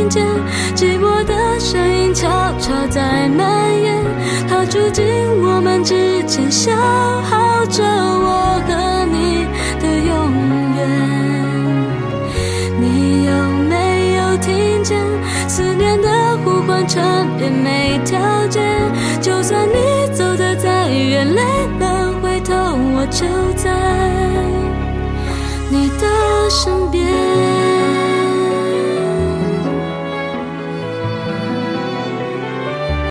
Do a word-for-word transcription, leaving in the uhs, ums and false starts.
听见寂寞的声音悄悄在蔓延，它住进我们之间，消耗着我和你的永远。你有没有听见思念的呼唤，缠绵没条件？就算你走得再远，累了回头，我就在你的身边。